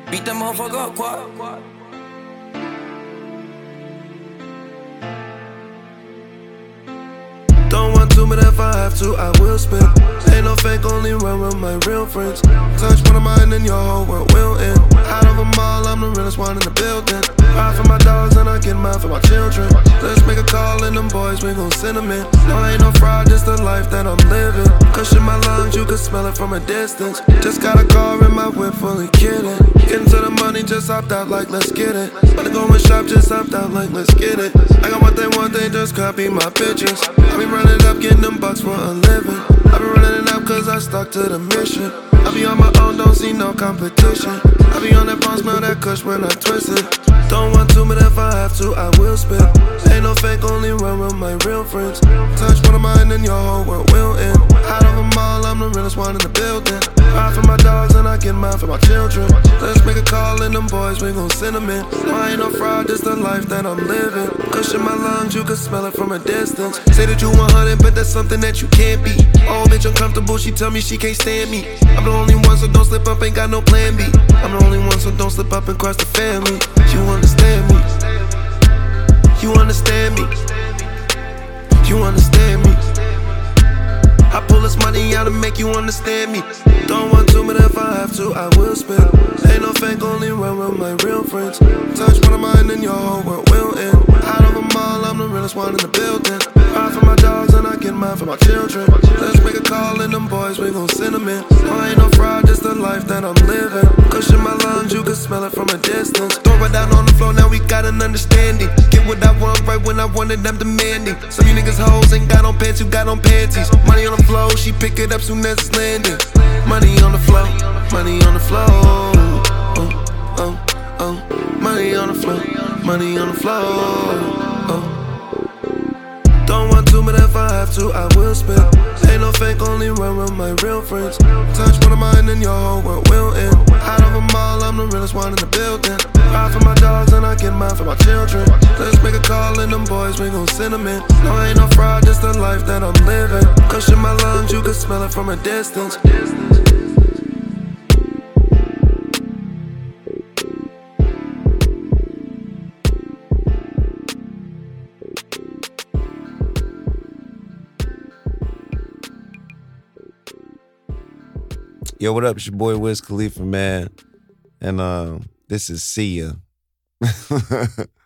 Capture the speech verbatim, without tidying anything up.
Beat that motherfucker up, quad. Don't want to, but if I have to, I will spin. Ain't no fake, only run with my real friends. Touch one of mine and your whole world will end. Out of them all, I'm the realest one in the building. Ride for my dogs and I get mine for my children. Let's make a call and them boys, we gon' send them in. No, I ain't no fraud, just the life that I'm living. Cushion my lungs, you can smell it from a distance. Just got a car in my whip, fully kidding. Getting to the money, just opt out like let's get it. Wanna go and shop, just opt out like let's get it. I got one thing, one thing, just copy my pictures. I be running up, getting them bucks for a living. I be running it up cause I stuck to the mission. I be on my own, don't see no competition. I be on that phone, smell that kush when I twist it. Don't want to, but if I have to, I will spit. Ain't no fake, only run with my real friends. Touch one of mine and your whole world will end. Out of them all, I'm the realest one in the building. Ride for my dogs and I get mine for my children. Let's make a call and them boys, we gon' send them in. No, I ain't no fraud, just the life that I'm living. Cushion my lungs, you can smell it from a distance. Say that you one hundred, but that's something that you can't be. Oh, bitch, uncomfortable, she tell me she can't stand me. I'm the only one, so don't slip up, ain't got no plan B. I'm the only one, so don't slip up and cross the family. You understand me. You understand me. You understand me. I pull this money out to make you understand me. Don't want to, but if I have to, I will spend. Ain't no fake, only run with my real friends. Touch one of mine and your whole world will end. Out of them all, I'm the realest one in the building. Ride for my dogs and I get mine for my children. Let's make a call and them boys, we gon' send them in. No, I ain't no fraud, just the life that I'm living. Cushion my lungs, you can smell it from a distance. Throw it down on the floor, now we got an understanding. Get what I want right when I wanted, I'm demanding. Some you niggas hoes ain't got on pants, you got on panties. Money on the flow, she pick it up soon as it's landing. Money on the flow, money on the flow. Oh, oh, oh. Money on the flow, money on the flow. Oh. Don't want to, but if I have to, I will spend. Ain't no fake, only run with my real friends. Touch one of mine and your whole world will end. Out of them all, I'm the realest one in the building. Ride for my dogs and I get mine for my children. Let's make a call and them boys, we gon' send them in. No, I ain't no fraud, just the life that I'm living. Cushion my lungs, you can smell it from a distance. Yo, what up? It's your boy Wiz Khalifa, man. And um, this is See Ya.